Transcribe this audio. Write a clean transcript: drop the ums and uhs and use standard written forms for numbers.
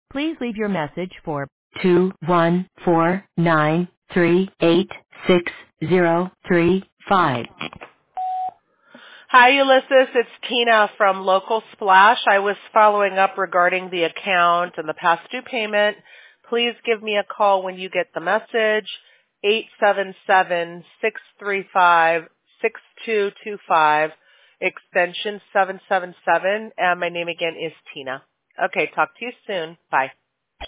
Please leave your message for 21493860335. Hi, Ulysses. It's Tina from Local Splash. I was following up regarding the account and the past due payment. Please give me a call when you get the message, 877-635-6225, extension 777, and my name again is Tina. Okay, talk to you soon. Bye.